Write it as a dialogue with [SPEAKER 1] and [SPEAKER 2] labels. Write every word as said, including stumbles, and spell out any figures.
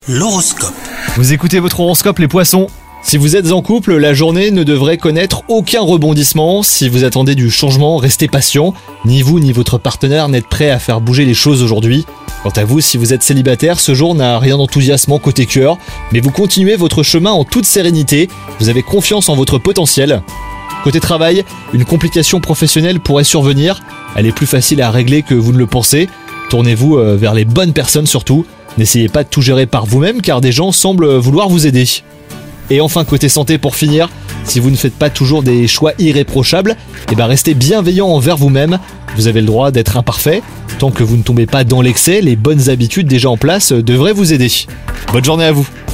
[SPEAKER 1] L'horoscope.
[SPEAKER 2] Vous écoutez votre horoscope les poissons. Si vous êtes en couple, la journée ne devrait connaître aucun rebondissement. Si vous attendez du changement, restez patient. Ni vous ni votre partenaire n'êtes prêts à faire bouger les choses aujourd'hui. Quant à vous, si vous êtes célibataire, ce jour n'a rien d'enthousiasmant côté cœur, mais vous continuez votre chemin en toute sérénité. Vous avez confiance en votre potentiel. Côté travail, une complication professionnelle pourrait survenir. Elle est plus facile à régler que vous ne le pensez. Tournez-vous vers les bonnes personnes surtout. N'essayez pas de tout gérer par vous-même car des gens semblent vouloir vous aider. Et enfin, côté santé pour finir, si vous ne faites pas toujours des choix irréprochables, eh ben restez bienveillant envers vous-même. Vous avez le droit d'être imparfait. Tant que vous ne tombez pas dans l'excès, les bonnes habitudes déjà en place devraient vous aider. Bonne journée à vous.